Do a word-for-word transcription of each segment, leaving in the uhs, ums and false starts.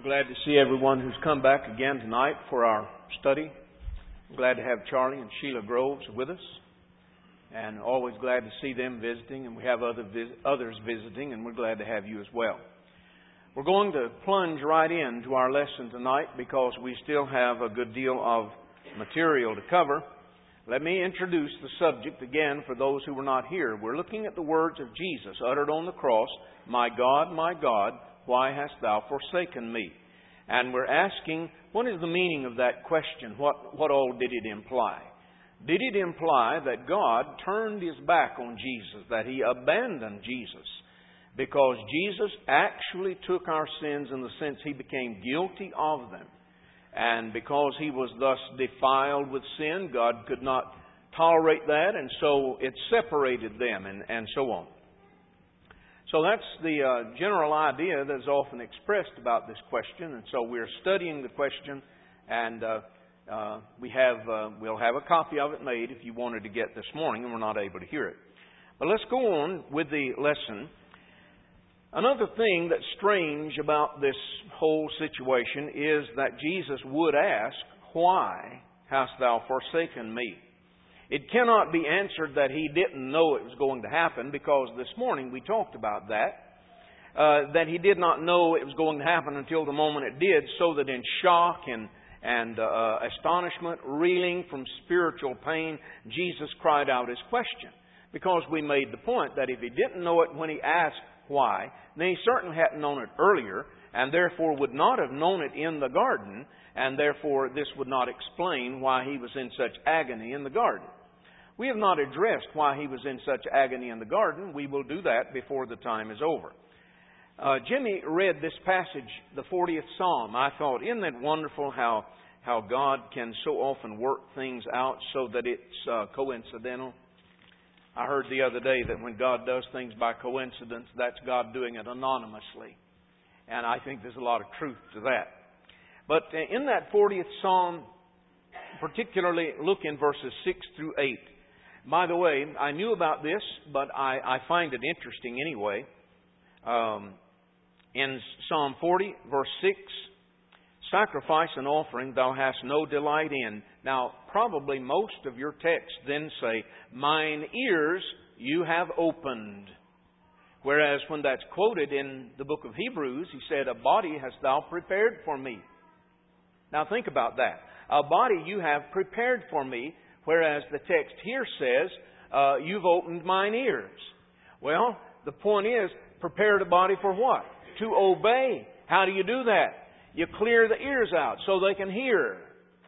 Glad to see everyone who's come back again tonight for our study. I'm glad to have Charlie and Sheila Groves with us. And always glad to see them visiting. And we have other vis- others visiting, and we're glad to have you as well. We're going to plunge right into our lesson tonight because we still have a good deal of material to cover. Let me introduce the subject again for those who were not here. We're looking at the words of Jesus uttered on the cross, "My God, my God, why hast thou forsaken me?" And we're asking, what is the meaning of that question? What, what all did it imply? Did it imply that God turned His back on Jesus, that He abandoned Jesus? Because Jesus actually took our sins in the sense He became guilty of them. And because He was thus defiled with sin, God could not tolerate that, and so it separated them, and, and so on. So that's the uh, general idea that is often expressed about this question, and so we're studying the question, and uh, uh, we have uh, we'll have a copy of it made if you wanted to get this morning, and we're not able to hear it. But let's go on with the lesson. Another thing that's strange about this whole situation is that Jesus would ask, "Why hast thou forsaken me?" It cannot be answered that He didn't know it was going to happen, because this morning we talked about that. Uh, that He did not know it was going to happen until the moment it did, so that in shock and, and uh, astonishment, reeling from spiritual pain, Jesus cried out His question. Because we made the point that if He didn't know it when He asked why, then He certainly hadn't known it earlier, and therefore would not have known it in the garden, and therefore this would not explain why He was in such agony in the garden. We have not addressed why He was in such agony in the garden. We will do that before the time is over. Uh, Jimmy read this passage, the fortieth Psalm. I thought, isn't that wonderful how, how God can so often work things out so that it's uh, coincidental? I heard the other day that when God does things by coincidence, that's God doing it anonymously. And I think there's a lot of truth to that. But in that fortieth Psalm, particularly look in verses six through eight. By the way, I knew about this, but I, I find it interesting anyway. Um, in Psalm forty, verse six, "Sacrifice and offering thou hast no delight in." Now, probably most of your texts then say, "Mine ears you have opened." Whereas when that's quoted in the book of Hebrews, he said, "A body hast thou prepared for me." Now think about that. A body you have prepared for me, whereas the text here says, uh, "You've opened mine ears." Well, the point is, prepared a body for what? To obey. How do you do that? You clear the ears out so they can hear.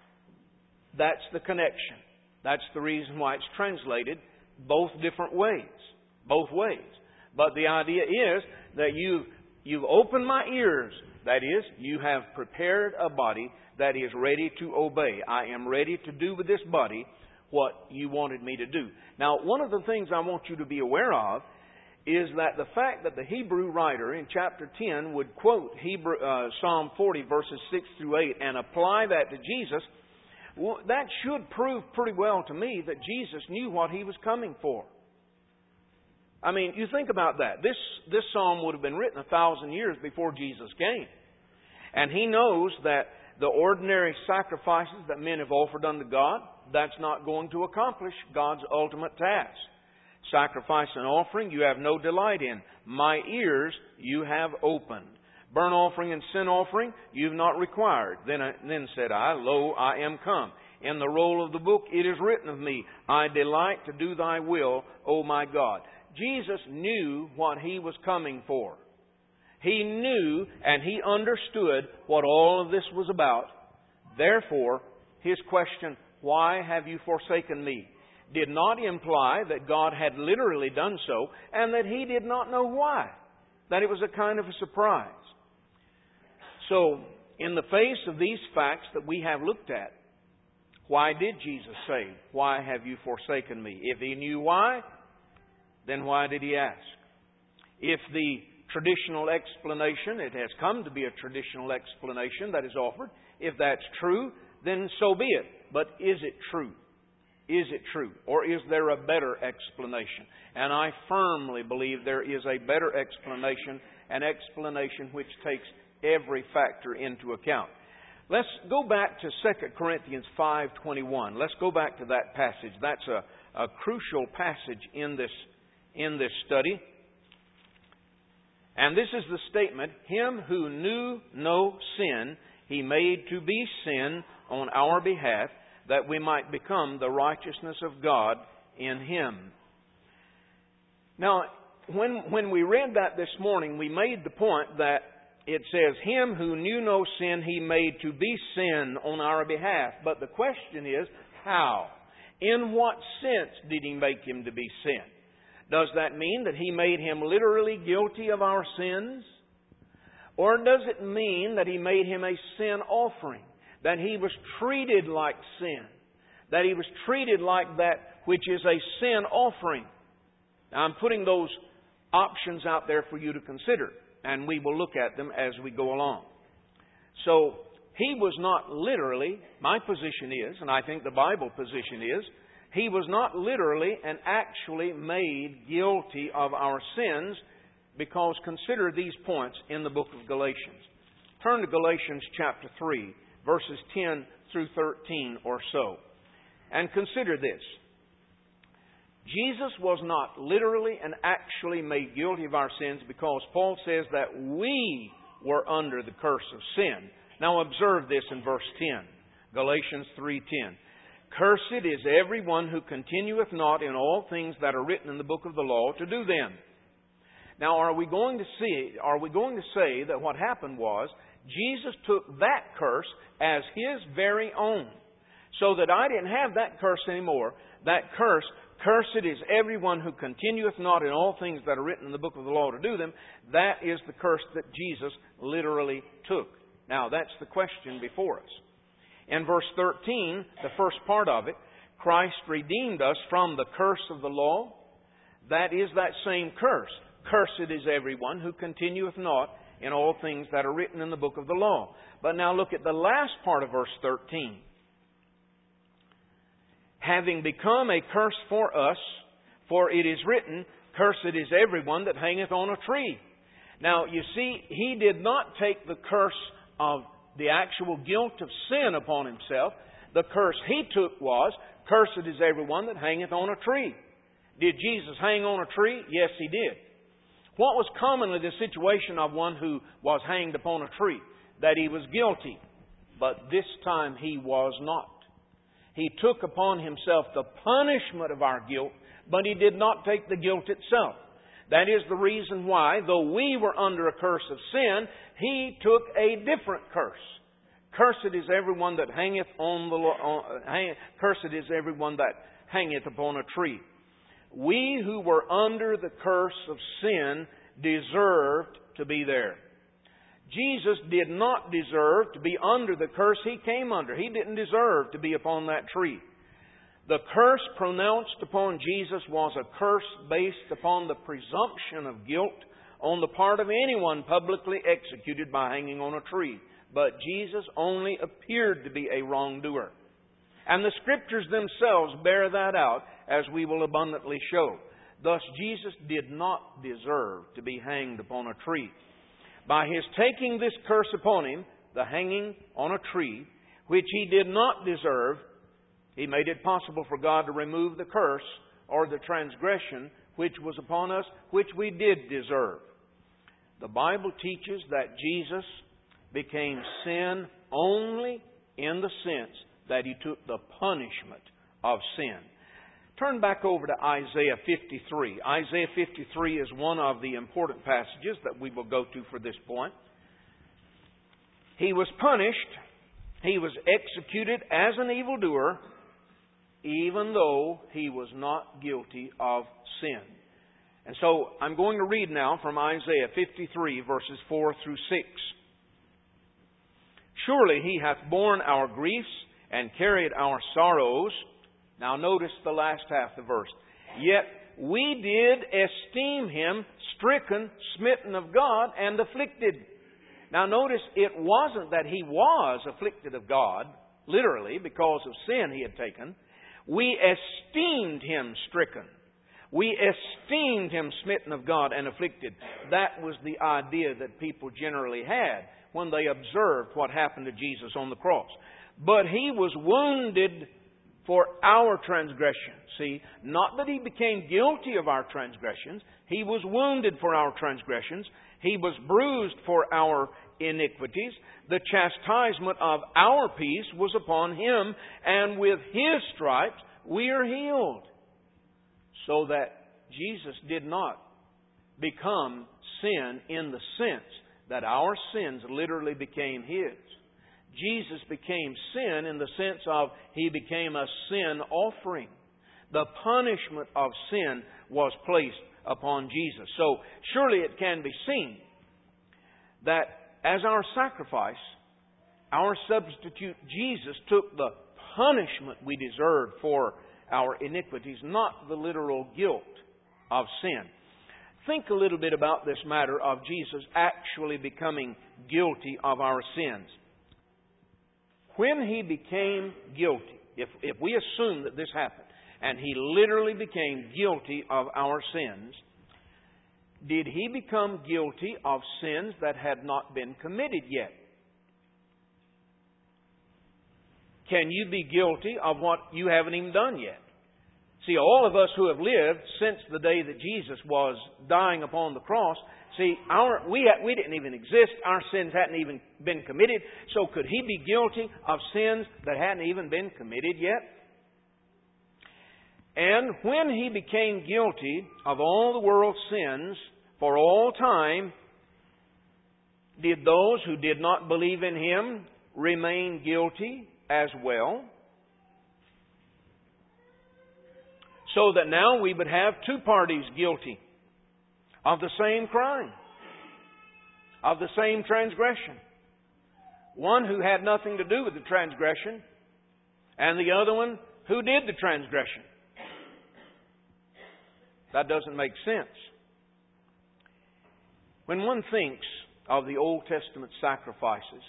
That's the connection. That's the reason why it's translated both different ways. Both ways. But the idea is that you've, you've opened my ears. That is, you have prepared a body that is ready to obey. I am ready to do with this body what you wanted me to do. Now, one of the things I want you to be aware of is that the fact that the Hebrew writer in chapter ten would quote Hebrew, uh, Psalm forty, verses six through eight, and apply that to Jesus, well, that should prove pretty well to me that Jesus knew what He was coming for. I mean, you think about that. This, this psalm would have been written a thousand years before Jesus came. And He knows that the ordinary sacrifices that men have offered unto God, that's not going to accomplish God's ultimate task. Sacrifice and offering you have no delight in. My ears you have opened. Burnt offering and sin offering you've not required. Then, then said I, Lo, I am come. In the roll of the book it is written of me, I delight to do thy will, O my God. Jesus knew what He was coming for. He knew and He understood what all of this was about. Therefore, His question, "Why have you forsaken me?" did not imply that God had literally done so and that He did not know why. That it was a kind of a surprise. So, in the face of these facts that we have looked at, why did Jesus say, "Why have you forsaken me?" If He knew why, then why did He ask? If the traditional explanation, it has come to be a traditional explanation that is offered, if that's true, then so be it. But is it true? Is it true? Or is there a better explanation? And I firmly believe there is a better explanation, an explanation which takes every factor into account. Let's go back to Second Corinthians five twenty-one. Let's go back to that passage. That's a, a crucial passage in this, in this study. And this is the statement, Him who knew no sin, He made to be sin on our behalf, that we might become the righteousness of God in Him. Now, when, when we read that this morning, we made the point that it says, Him who knew no sin, He made to be sin on our behalf. But the question is, how? In what sense did He make Him to be sin? Does that mean that He made Him literally guilty of our sins? Or does it mean that He made Him a sin offering? That He was treated like sin? That He was treated like that which is a sin offering? Now, I'm putting those options out there for you to consider, and we will look at them as we go along. So, He was not literally, my position is, and I think the Bible position is, He was not literally and actually made guilty of our sins, because consider these points in the book of Galatians. Turn to Galatians chapter three, verses ten through thirteen or so, and consider this. Jesus was not literally and actually made guilty of our sins, because Paul says that we were under the curse of sin. Now observe this in verse ten. Galatians three ten. Cursed is everyone who continueth not in all things that are written in the book of the law to do them. Now are we going to see, are we going to say that what happened was Jesus took that curse as His very own, so that I didn't have that curse anymore? That curse, cursed is everyone who continueth not in all things that are written in the book of the law to do them. That is the curse that Jesus literally took. Now, that's the question before us. In verse thirteen, the first part of it, Christ redeemed us from the curse of the law. That is that same curse. Cursed is everyone who continueth not in all things that are written in the book of the law. But now look at the last part of verse thirteen. Having become a curse for us, for it is written, Cursed is everyone that hangeth on a tree. Now, you see, He did not take the curse of the actual guilt of sin upon Himself. The curse He took was, Cursed is everyone that hangeth on a tree. Did Jesus hang on a tree? Yes, He did. What was commonly the situation of one who was hanged upon a tree? That he was guilty. But this time He was not. He took upon Himself the punishment of our guilt, but He did not take the guilt itself. That is the reason why, though we were under a curse of sin, He took a different curse. Cursed is everyone that hangeth on the on, hang, cursed is everyone that hangeth upon a tree. We who were under the curse of sin deserved to be there. Jesus did not deserve to be under the curse He came under. He didn't deserve to be upon that tree. The curse pronounced upon Jesus was a curse based upon the presumption of guilt on the part of anyone publicly executed by hanging on a tree. But Jesus only appeared to be a wrongdoer. And the Scriptures themselves bear that out, as we will abundantly show. Thus, Jesus did not deserve to be hanged upon a tree. By His taking this curse upon Him, the hanging on a tree, which He did not deserve, He made it possible for God to remove the curse or the transgression which was upon us, which we did deserve. The Bible teaches that Jesus became sin only in the sense that He took the punishment of sin. Turn back over to Isaiah fifty-three. Isaiah fifty-three is one of the important passages that we will go to for this point. He was punished. He was executed as an evildoer, even though He was not guilty of sin. And so I'm going to read now from Isaiah fifty-three, verses four through six. Surely He hath borne our griefs and carried our sorrows. Now notice the last half of the verse. Yet we did esteem Him stricken, smitten of God, and afflicted. Now notice, it wasn't that He was afflicted of God, literally, because of sin He had taken. We esteemed Him stricken. We esteemed Him smitten of God and afflicted. That was the idea that people generally had when they observed what happened to Jesus on the cross. But He was wounded for our transgression. See, not that He became guilty of our transgressions. He was wounded for our transgressions. He was bruised for our iniquities. The chastisement of our peace was upon Him, and with His stripes we are healed. So that Jesus did not become sin in the sense that our sins literally became His. Jesus became sin in the sense of He became a sin offering. The punishment of sin was placed upon Jesus. So surely it can be seen that as our sacrifice, our substitute Jesus took the punishment we deserved for our iniquities, not the literal guilt of sin. Think a little bit about this matter of Jesus actually becoming guilty of our sins. When He became guilty, if, if we assume that this happened, and He literally became guilty of our sins, did He become guilty of sins that had not been committed yet? Can you be guilty of what you haven't even done yet? See, all of us who have lived since the day that Jesus was dying upon the cross, see, our we had, we didn't even exist. Our sins hadn't even been committed. So could He be guilty of sins that hadn't even been committed yet? And when He became guilty of all the world's sins for all time, did those who did not believe in Him remain guilty as well? So that now we would have two parties guilty of the same crime, of the same transgression. One who had nothing to do with the transgression, and the other one who did the transgression. That doesn't make sense. When one thinks of the Old Testament sacrifices,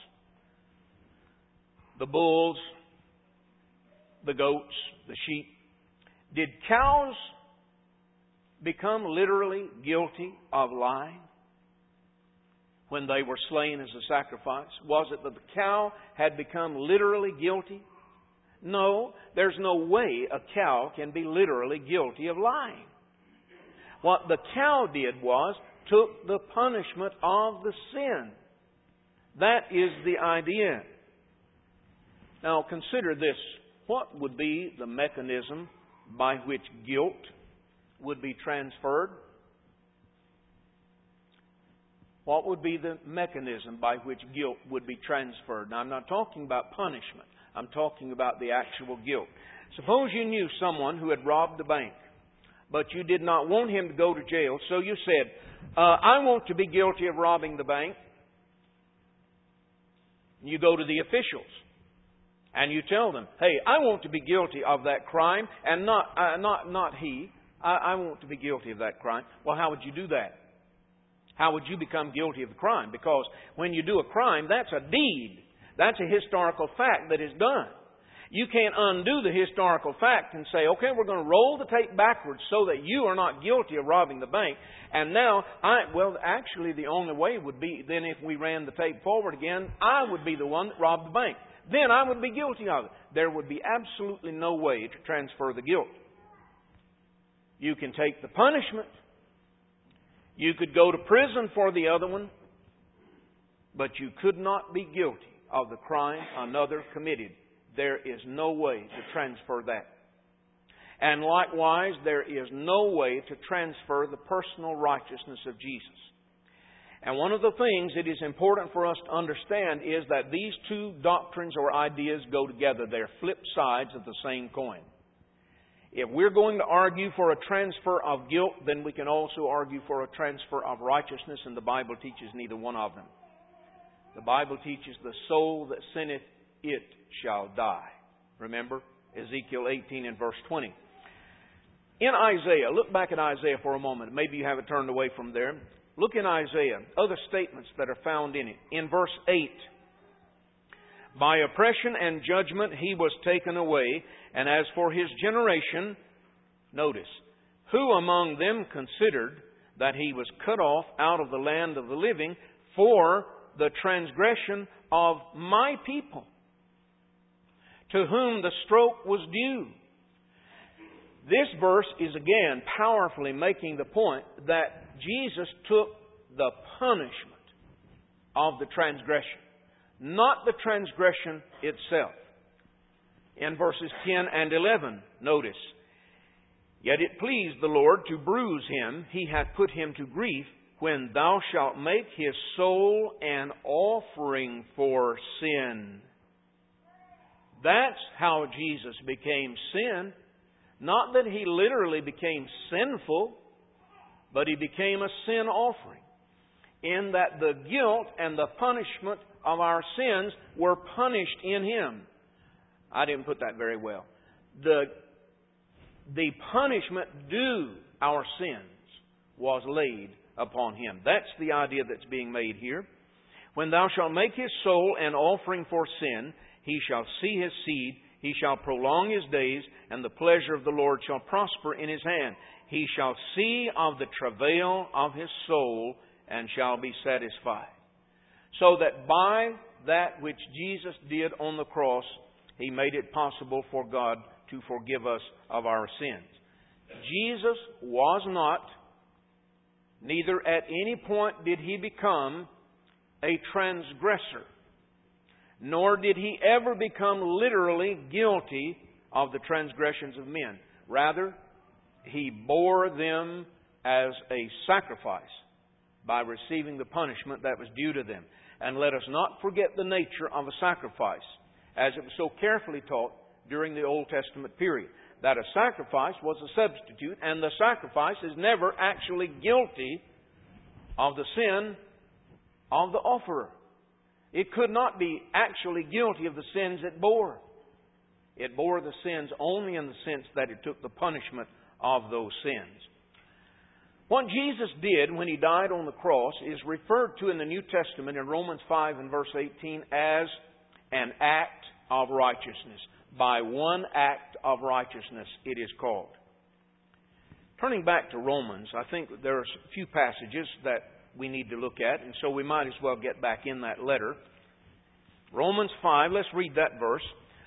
the bulls, the goats, the sheep, did cows become literally guilty of lying when they were slain as a sacrifice? Was it that the cow had become literally guilty? No, there's no way a cow can be literally guilty of lying. What the cow did was took the punishment of the sin. That is the idea. Now consider this. What would be the mechanism by which guilt would be transferred? What would be the mechanism by which guilt would be transferred? Now, I'm not talking about punishment. I'm talking about the actual guilt. Suppose you knew someone who had robbed a bank, but you did not want him to go to jail, so you said, uh, I want to be guilty of robbing the bank. You go to the officials. And you tell them, hey, I want to be guilty of that crime, and not uh, not not he. I, I want to be guilty of that crime. Well, how would you do that? How would you become guilty of the crime? Because when you do a crime, that's a deed. That's a historical fact that is done. You can't undo the historical fact and say, okay, we're going to roll the tape backwards so that you are not guilty of robbing the bank. And now, I well, actually, the only way would be then if we ran the tape forward again, I would be the one that robbed the bank. Then I would be guilty of it. There would be absolutely no way to transfer the guilt. You can take the punishment. You could go to prison for the other one. But you could not be guilty of the crime another committed. There is no way to transfer that. And likewise, there is no way to transfer the personal righteousness of Jesus. And one of the things it is important for us to understand is that these two doctrines or ideas go together. They're flip sides of the same coin. If we're going to argue for a transfer of guilt, then we can also argue for a transfer of righteousness, and the Bible teaches neither one of them. The Bible teaches the soul that sinneth, it shall die. Remember Ezekiel eighteen and verse twenty. In Isaiah, look back at Isaiah for a moment. Maybe you have it turned away from there. Look in Isaiah, other statements that are found in it. In verse eight, by oppression and judgment he was taken away, and as for his generation, notice, who among them considered that he was cut off out of the land of the living? For the transgression of my people, to whom the stroke was due. This verse is again powerfully making the point that Jesus took the punishment of the transgression, not the transgression itself. In verses ten and eleven, notice, Yet it pleased the Lord to bruise him, he hath put him to grief, when thou shalt make his soul an offering for sin. That's how Jesus became sin. Not that he literally became sinful, but he became a sin offering. In that the guilt and the punishment of our sins were punished in him. I didn't put that very well. The, the punishment due our sins was laid upon him. That's the idea that's being made here. When thou shalt make his soul an offering for sin, he shall see his seed, he shall prolong his days, and the pleasure of the Lord shall prosper in his hand. He shall see of the travail of his soul, and shall be satisfied. So that by that which Jesus did on the cross, he made it possible for God to forgive us of our sins. Jesus was not, neither at any point did he become a transgressor, nor did he ever become literally guilty of the transgressions of men. Rather, he bore them as a sacrifice by receiving the punishment that was due to them. And let us not forget the nature of a sacrifice, as it was so carefully taught during the Old Testament period, that a sacrifice was a substitute, and the sacrifice is never actually guilty of the sin of the offerer. It could not be actually guilty of the sins it bore. It bore the sins only in the sense that it took the punishment of those sins. What Jesus did when He died on the cross is referred to in the New Testament in Romans five and verse eighteen as an act of righteousness. By one act of righteousness it is called. Turning back to Romans, I think there are a few passages that we need to look at, and so we might as well get back in that letter. Romans five, let's read that verse.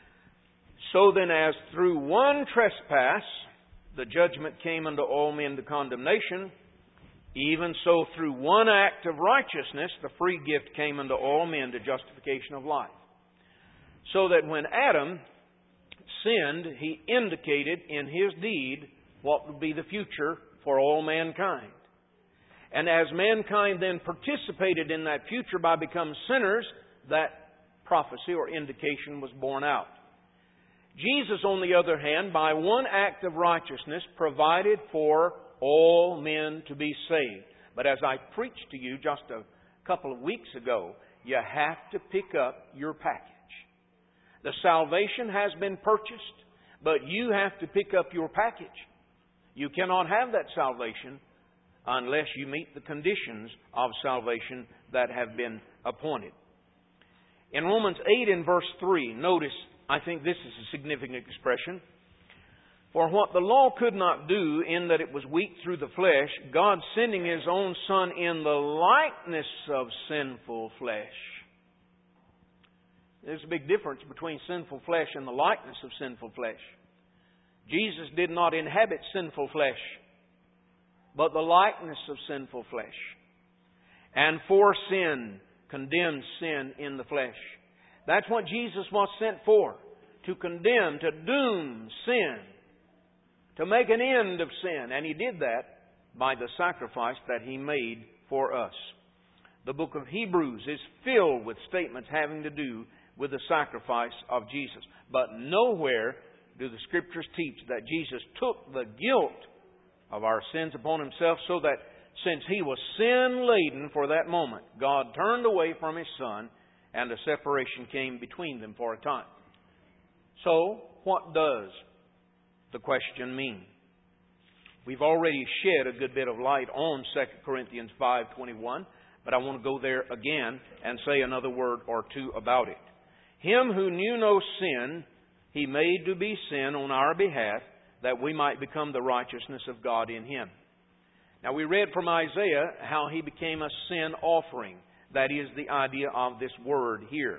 So then, as through one trespass the judgment came unto all men to condemnation, even so through one act of righteousness the free gift came unto all men to justification of life. So that when Adam sinned, he indicated in his deed what would be the future for all mankind. And as mankind then participated in that future by becoming sinners, that prophecy or indication was borne out. Jesus, on the other hand, by one act of righteousness, provided for all men to be saved. But as I preached to you just a couple of weeks ago, you have to pick up your package. The salvation has been purchased, but you have to pick up your package. You cannot have that salvation unless you meet the conditions of salvation that have been appointed. In Romans eight and verse three, notice, I think this is a significant expression. For what the law could not do, in that it was weak through the flesh, God sending His own Son in the likeness of sinful flesh. There's a big difference between sinful flesh and the likeness of sinful flesh. Jesus did not inhabit sinful flesh, but the likeness of sinful flesh. And for sin, condemned sin in the flesh. That's what Jesus was sent for. To condemn, to doom sin. To make an end of sin. And He did that by the sacrifice that He made for us. The book of Hebrews is filled with statements having to do with the sacrifice of Jesus. But nowhere do the Scriptures teach that Jesus took the guilt of our sins upon Himself, so that since He was sin-laden for that moment, God turned away from His Son and a separation came between them for a time. So, what does the question mean? We've already shed a good bit of light on Second Corinthians five twenty-one, but I want to go there again and say another word or two about it. Him who knew no sin, He made to be sin on our behalf, that we might become the righteousness of God in Him. Now we read from Isaiah how He became a sin offering. That is the idea of this word here.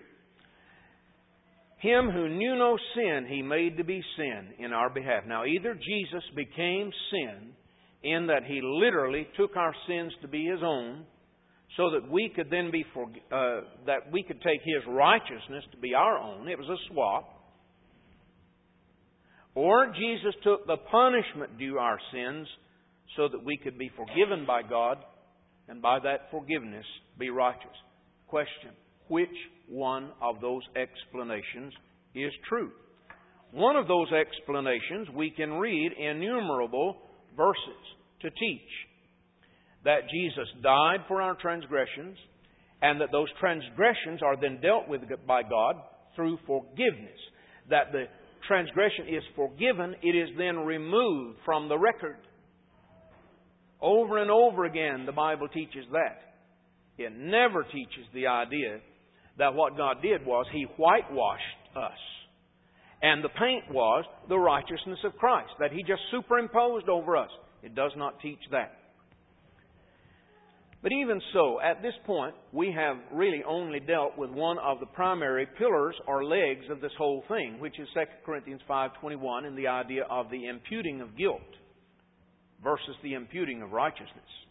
Him who knew no sin, He made to be sin in our behalf. Now, either Jesus became sin in that He literally took our sins to be His own, so that we could then be for, uh, that we could take His righteousness to be our own. It was a swap. Or Jesus took the punishment due our sins so that we could be forgiven by God, and by that forgiveness be righteous. Question: which one of those explanations is true? One of those explanations we can read innumerable verses to teach. That Jesus died for our transgressions, and that those transgressions are then dealt with by God through forgiveness. That the transgression is forgiven, it is then removed from the record. Over and over again, the Bible teaches that. It never teaches the idea that what God did was He whitewashed us. And the paint was the righteousness of Christ, that He just superimposed over us. It does not teach that. But even so, at this point, we have really only dealt with one of the primary pillars or legs of this whole thing, which is Second Corinthians five twenty-one, and the idea of the imputing of guilt versus the imputing of righteousness.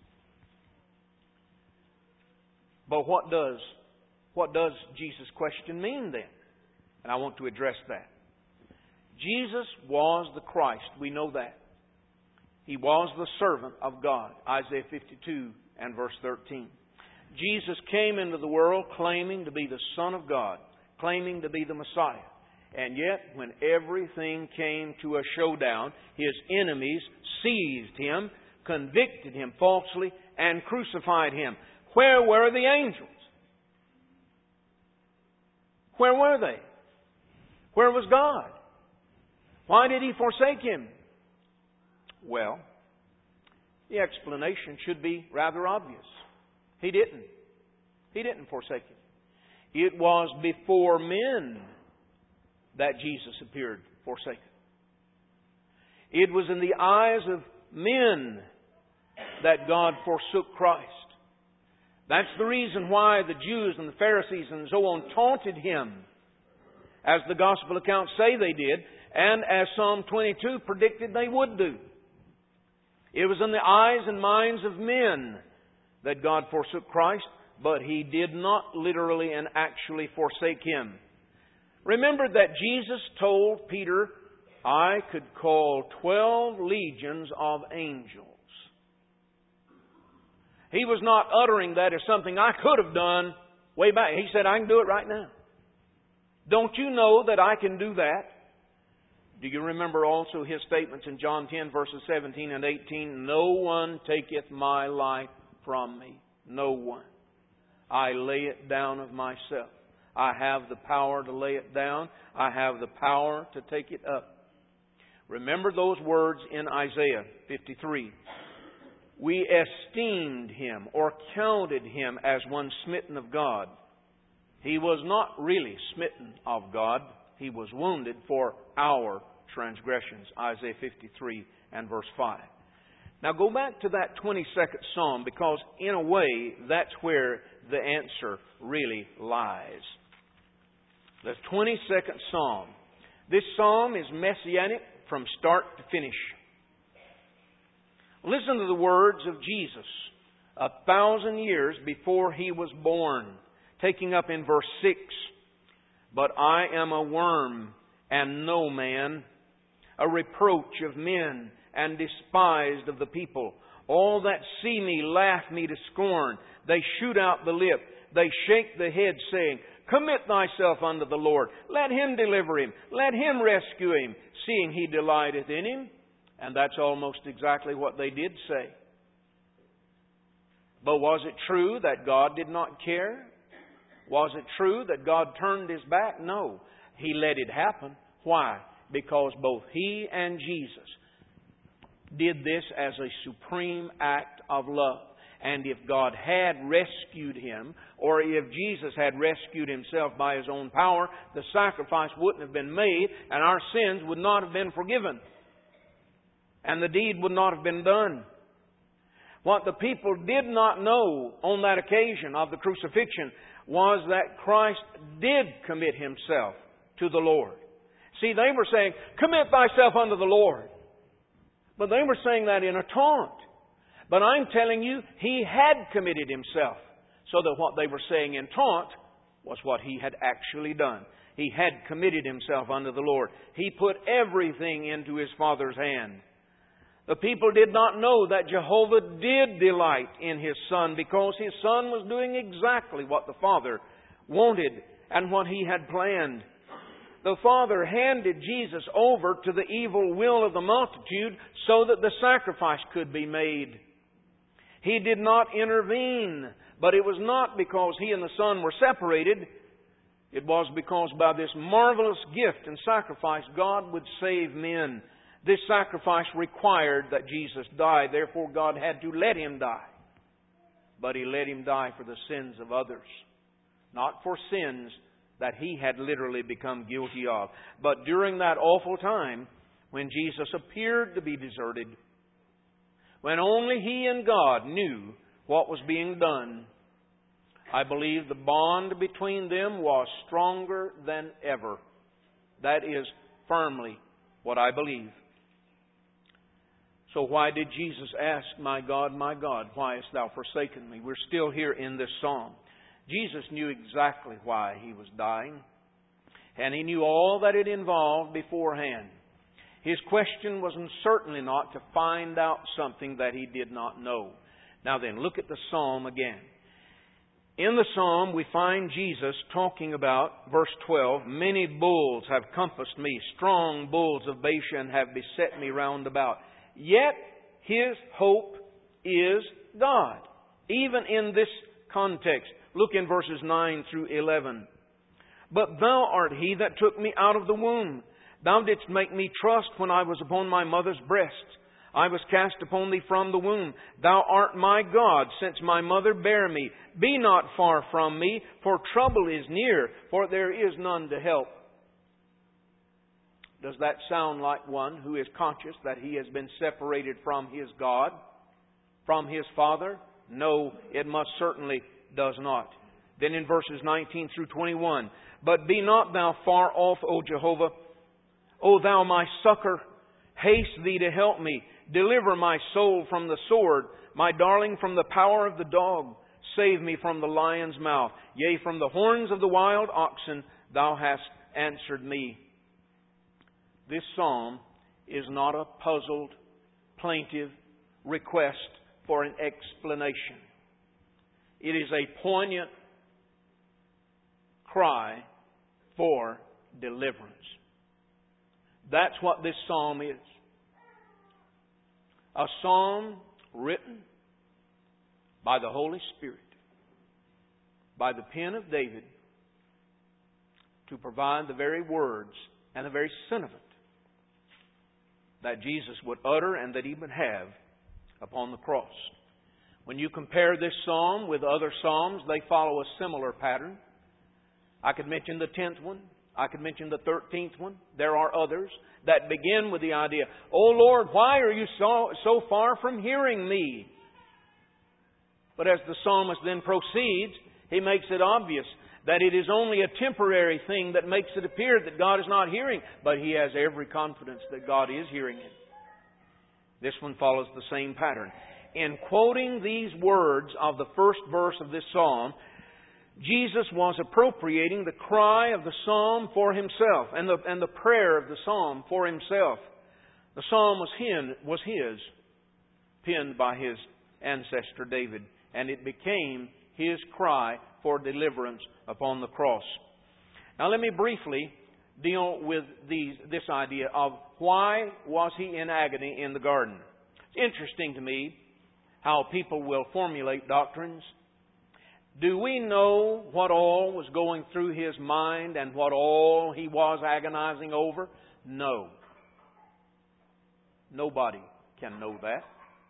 But what does, what does Jesus' question mean then? And I want to address that. Jesus was the Christ. We know that. He was the servant of God. Isaiah fifty-two and verse thirteen. Jesus came into the world claiming to be the Son of God, claiming to be the Messiah. And yet, when everything came to a showdown, His enemies seized Him, convicted Him falsely, and crucified Him. Where were the angels? Where were they? Where was God? Why did He forsake Him? Well, the explanation should be rather obvious. He didn't. He didn't forsake Him. It was before men that Jesus appeared forsaken. It was in the eyes of men that God forsook Christ. That's the reason why the Jews and the Pharisees and so on taunted Him, as the Gospel accounts say they did, and as Psalm twenty-two predicted they would do. It was in the eyes and minds of men that God forsook Christ, but He did not literally and actually forsake Him. Remember that Jesus told Peter, I could call twelve legions of angels. He was not uttering that as something I could have done way back. He said, I can do it right now. Don't you know that I can do that? Do you remember also His statements in John ten, verses seventeen and eighteen? No one taketh my life from me. No one. I lay it down of myself. I have the power to lay it down. I have the power to take it up. Remember those words in Isaiah fifty-three. We esteemed Him or counted Him as one smitten of God. He was not really smitten of God. He was wounded for our transgressions. Isaiah fifty-three and verse five. Now go back to that twenty-second Psalm, because in a way that's where the answer really lies. The twenty-second Psalm. This Psalm is messianic from start to finish. Listen to the words of Jesus a thousand years before He was born, taking up in verse six. But I am a worm and no man, a reproach of men and despised of the people. All that see me laugh me to scorn. They shoot out the lip. They shake the head, saying, Commit thyself unto the Lord. Let Him deliver him. Let Him rescue him, seeing He delighteth in him. And that's almost exactly what they did say. But was it true that God did not care? Was it true that God turned His back? No. He let it happen. Why? Because both He and Jesus did this as a supreme act of love. And if God had rescued Him, or if Jesus had rescued Himself by His own power, the sacrifice wouldn't have been made, and our sins would not have been forgiven. And the deed would not have been done. What the people did not know on that occasion of the crucifixion was that Christ did commit Himself to the Lord. See, they were saying, commit thyself unto the Lord. But they were saying that in a taunt. But I'm telling you, He had committed Himself. So that what they were saying in taunt was what He had actually done. He had committed Himself unto the Lord. He put everything into His Father's hand. The people did not know that Jehovah did delight in His Son because His Son was doing exactly what the Father wanted and what He had planned. The Father handed Jesus over to the evil will of the multitude so that the sacrifice could be made. He did not intervene, but it was not because He and the Son were separated. It was because by this marvelous gift and sacrifice, God would save men. This sacrifice required that Jesus die. Therefore, God had to let Him die. But He let Him die for the sins of others. Not for sins that He had literally become guilty of. But during that awful time, when Jesus appeared to be deserted, when only He and God knew what was being done, I believe the bond between them was stronger than ever. That is firmly what I believe. So why did Jesus ask, my God, my God, why hast Thou forsaken me? We're still here in this psalm. Jesus knew exactly why He was dying. And He knew all that it involved beforehand. His question was certainly not to find out something that He did not know. Now then, look at the psalm again. In the psalm, we find Jesus talking about, verse twelve, many bulls have compassed me, strong bulls of Bashan have beset me round about. Yet his hope is God. Even in this context, look in verses nine through eleven. But Thou art He that took me out of the womb. Thou didst make me trust when I was upon my mother's breast. I was cast upon Thee from the womb. Thou art my God, since my mother bare me. Be not far from me, for trouble is near, for there is none to help. Does that sound like one who is conscious that he has been separated from his God, from his Father? No, it most certainly does not. Then in verses nineteen through twenty-one, but be not Thou far off, O Jehovah. O Thou my succor, haste Thee to help me. Deliver my soul from the sword, my darling from the power of the dog. Save me from the lion's mouth. Yea, from the horns of the wild oxen Thou hast answered me. This psalm is not a puzzled, plaintive request for an explanation. It is a poignant cry for deliverance. That's what this psalm is. A psalm written by the Holy Spirit, by the pen of David, to provide the very words and the very sentiment that Jesus would utter and that He would have upon the cross. When you compare this psalm with other psalms, they follow a similar pattern. I could mention the tenth one. I could mention the thirteenth one. There are others that begin with the idea, "O Lord, why are You so, so far from hearing me?" But as the psalmist then proceeds, he makes it obvious that it is only a temporary thing that makes it appear that God is not hearing, but he has every confidence that God is hearing him. This one follows the same pattern. In quoting these words of the first verse of this psalm, Jesus was appropriating the cry of the psalm for himself and the, and the prayer of the psalm for himself. The psalm was his, was his, penned by his ancestor David, and it became his cry for deliverance upon the cross. Now let me briefly deal with these, this idea of why was he in agony in the garden. It's interesting to me how people will formulate doctrines. Do we know what all was going through his mind and what all he was agonizing over? No. Nobody can know that.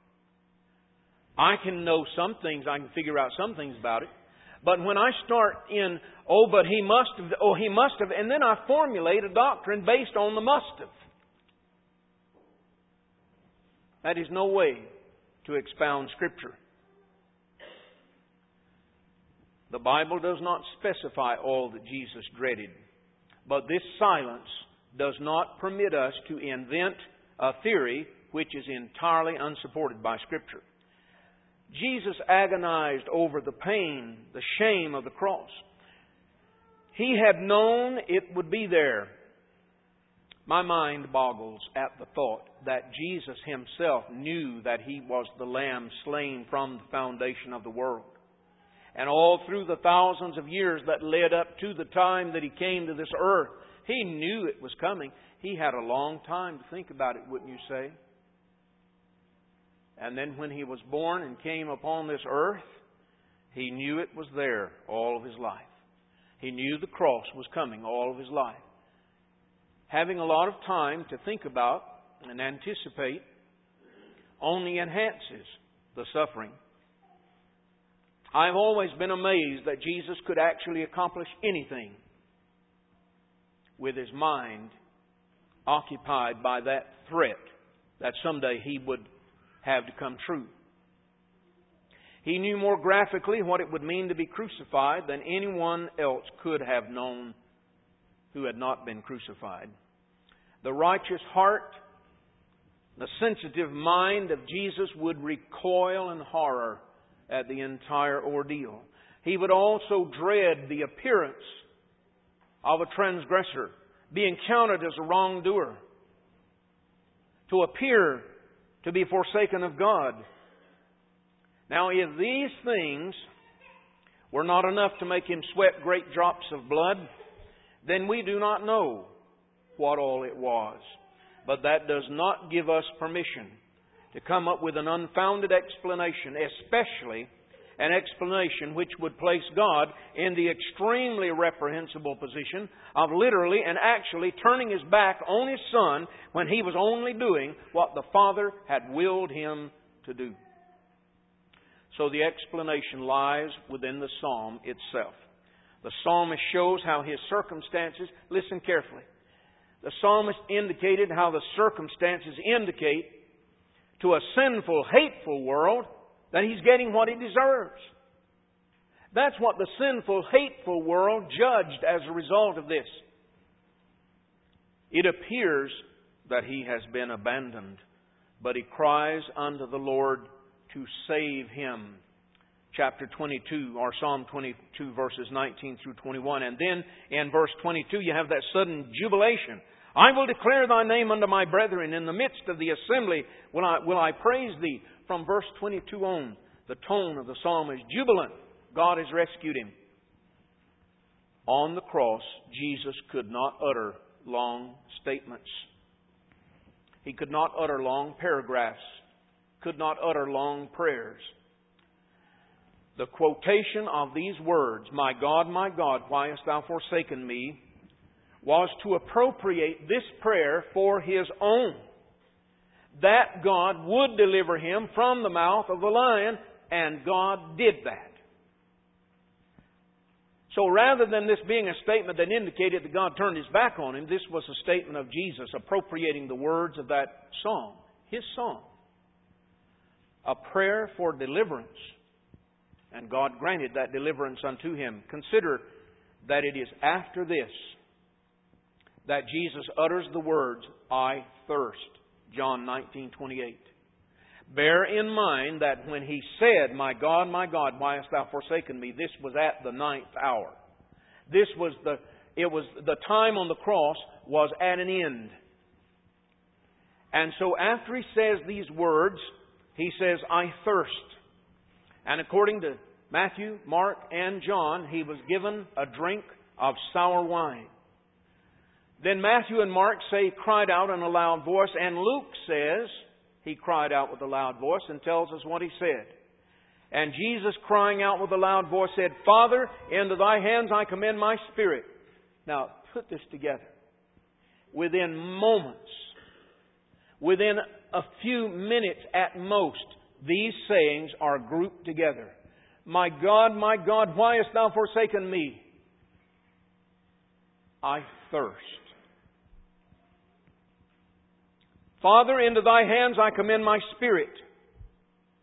I can know some things, I can figure out some things about it. But when I start in, oh, but he must have, oh, he must have, and then I formulate a doctrine based on the must have. That is no way to expound Scripture. The Bible does not specify all that Jesus dreaded, but this silence does not permit us to invent a theory which is entirely unsupported by Scripture. Jesus agonized over the pain, the shame of the cross. He had known it would be there. My mind boggles at the thought that Jesus Himself knew that He was the Lamb slain from the foundation of the world. And all through the thousands of years that led up to the time that He came to this earth, He knew it was coming. He had a long time to think about it, wouldn't you say? And then when He was born and came upon this earth, He knew it was there all of His life. He knew the cross was coming all of His life. Having a lot of time to think about and anticipate only enhances the suffering. I've always been amazed that Jesus could actually accomplish anything with His mind occupied by that threat that someday He would have to come true. He knew more graphically what it would mean to be crucified than anyone else could have known who had not been crucified. The righteous heart, the sensitive mind of Jesus would recoil in horror at the entire ordeal. He would also dread the appearance of a transgressor, being counted as a wrongdoer, to appear to be forsaken of God. Now, if these things were not enough to make Him sweat great drops of blood, then we do not know what all it was. But that does not give us permission to come up with an unfounded explanation, especially an explanation which would place God in the extremely reprehensible position of literally and actually turning His back on His Son when He was only doing what the Father had willed Him to do. So the explanation lies within the psalm itself. The psalmist shows how his circumstances, listen carefully, the psalmist indicated how the circumstances indicate to a sinful, hateful world that he's getting what he deserves. That's what the sinful, hateful world judged as a result of this. It appears that he has been abandoned, but he cries unto the Lord to save him. Chapter twenty-two, or Psalm twenty-two, verses nineteen through twenty-one. And then in verse twenty-two, you have that sudden jubilation. I will declare Thy name unto my brethren. In the midst of the assembly will I, will I praise Thee. From verse twenty-two on, the tone of the psalm is jubilant. God has rescued him. On the cross, Jesus could not utter long statements. He could not utter long paragraphs. Could not utter long prayers. The quotation of these words, My God, my God, why hast Thou forsaken me, was to appropriate this prayer for His own. That God would deliver him from the mouth of the lion, and God did that. So rather than this being a statement that indicated that God turned His back on him, this was a statement of Jesus appropriating the words of that song, His song. A prayer for deliverance. And God granted that deliverance unto him. Consider that it is after this that Jesus utters the words, I thirst. John nineteen twenty-eight. Bear in mind that when He said, My God, my God, why hast Thou forsaken me? This was at the ninth hour. This was the, it was the time on the cross was at an end. And so after He says these words, He says, I thirst. And according to Matthew, Mark, and John, He was given a drink of sour wine. Then Matthew and Mark say, cried out in a loud voice. And Luke says, He cried out with a loud voice and tells us what He said. And Jesus, crying out with a loud voice, said, Father, into Thy hands I commend my spirit. Now, put this together. Within moments, within a few minutes at most, these sayings are grouped together. My God, my God, why hast Thou forsaken me? I thirst. Father, into Thy hands I commend my spirit.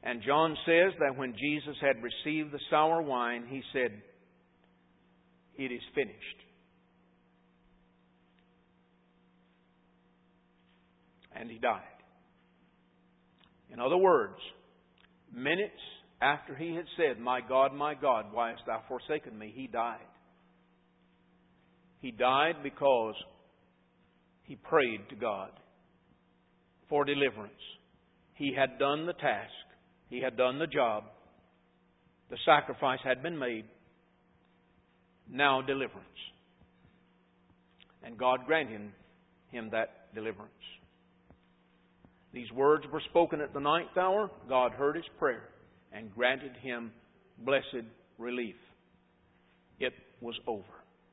And John says that when Jesus had received the sour wine, He said, "It is finished." And He died. In other words, minutes after He had said, "My God, my God, why hast Thou forsaken me?" He died. He died because He prayed to God for deliverance. He had done the task. He had done the job. The sacrifice had been made. Now deliverance. And God granted Him that deliverance. These words were spoken at the ninth hour. God heard His prayer and granted Him blessed relief. It was over.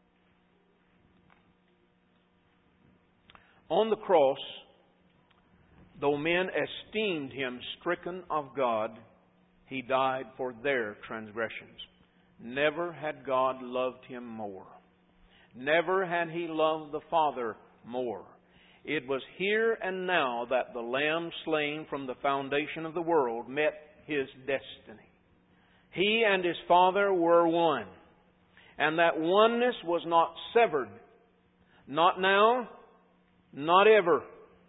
On the cross, though men esteemed Him stricken of God, He died for their transgressions. Never had God loved Him more. Never had He loved the Father more. It was here and now that the Lamb slain from the foundation of the world met His destiny. He and His Father were one. And that oneness was not severed. Not now, not ever.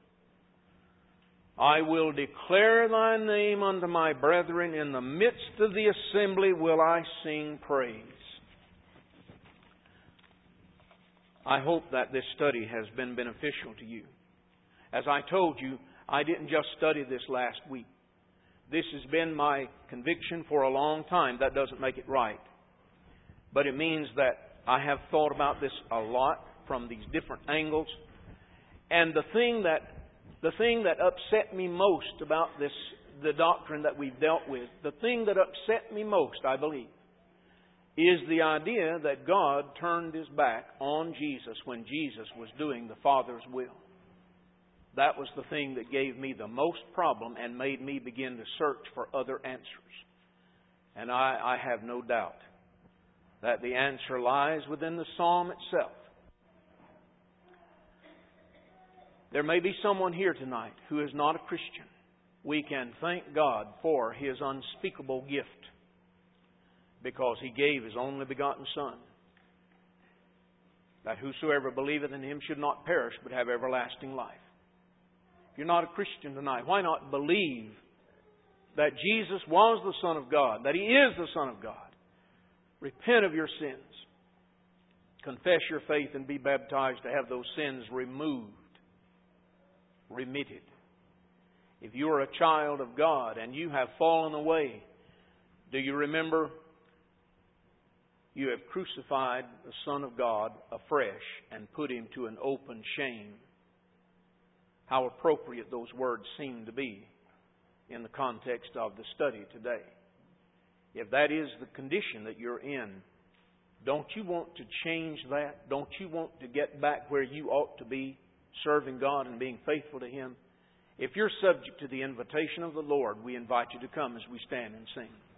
"I will declare Thy name unto my brethren. In the midst of the assembly will I sing praise." I hope that this study has been beneficial to you. As I told you, I didn't just study this last week. This has been my conviction for a long time. That doesn't make it right. But it means that I have thought about this a lot from these different angles. And the thing that the thing that upset me most about this, the doctrine that we've dealt with, the thing that upset me most, I believe, is the idea that God turned His back on Jesus when Jesus was doing the Father's will. That was the thing that gave me the most problem and made me begin to search for other answers. And I, I have no doubt that the answer lies within the Psalm itself. There may be someone here tonight who is not a Christian. We can thank God for His unspeakable gift, because He gave His only begotten Son, that whosoever believeth in Him should not perish but have everlasting life. If you're not a Christian tonight, why not believe that Jesus was the Son of God, that He is the Son of God? Repent of your sins. Confess your faith and be baptized to have those sins removed, remitted. If you are a child of God and you have fallen away, do you remember you have crucified the Son of God afresh and put Him to an open shame? How appropriate those words seem to be in the context of the study today. If that is the condition that you're in, don't you want to change that? Don't you want to get back where you ought to be, serving God and being faithful to Him? If you're subject to the invitation of the Lord, we invite you to come as we stand and sing.